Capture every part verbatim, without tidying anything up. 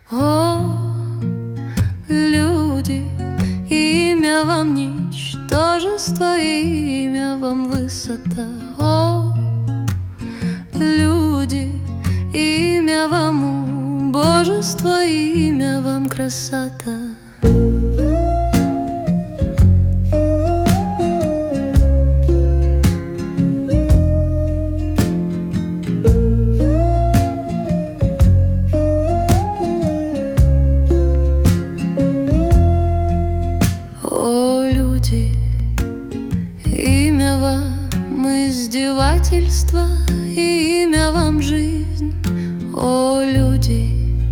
О, люди, имя вам ничтожество, имя вам высота. О, люди, имя вам убожество, имя вам красота. Имя вам издевательство, имя вам жизнь. О, люди,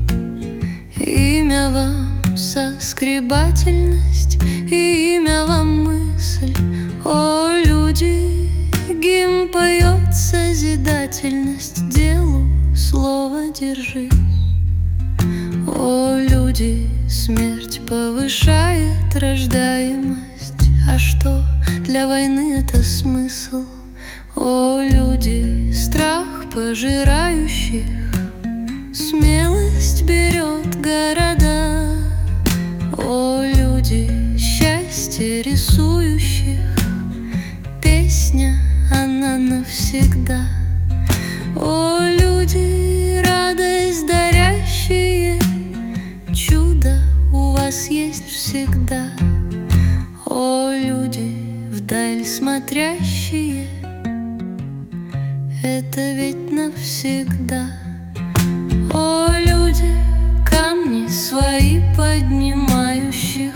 имя вам соскребательность, имя вам мысль. О, люди, гимн поет созидательность, делу слово держи. О, люди, смерть повышает рождаемость. А что для войны это смысл? О, люди, страх пожирающих смелость берет города. О, люди, счастье рисующих песня, она навсегда. О, люди, радость дарящие, чудо у вас есть всегда. О, люди, вдаль смотрящие, это ведь навсегда. О, люди, камни свои поднимающих,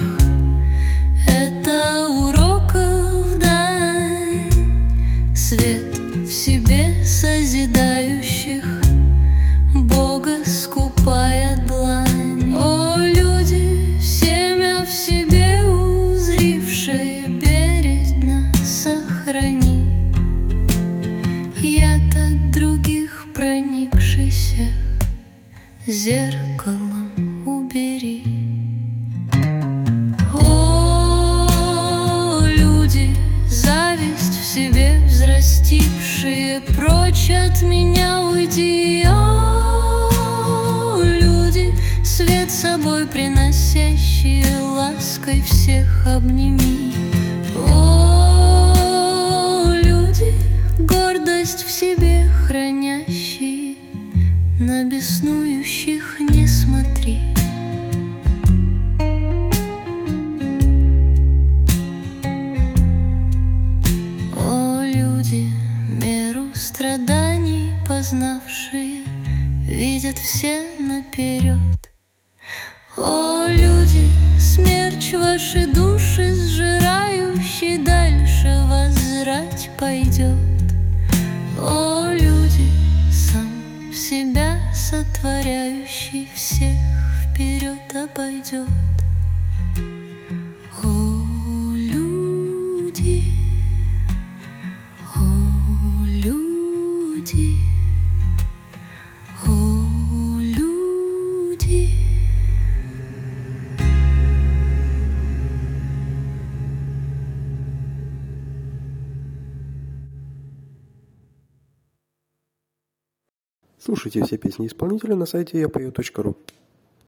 это уроков дань, свет в себе созидающих, Бога скупая длань. О, люди, семя в себе узрившее, бережно сохрани, яд от других проникшийся зеркалом убери. О, люди, зависть в себе взрастившие, прочь от меня уйди. О, люди, свет собой приносящие, лаской всех обними. О, люди, гордость в себе хранящие, на беснующих не смотри. О, люди, меру страданий познавшие, видят все наперед. О, люди, смерч ваши души сжирающий, дальше воззрать пойдет. О, люди, сам себя сотворяющий, всех вперед обойдет. О, люди, о, люди, о, люди. Слушайте все песни исполнителя на сайте я пою точка ру.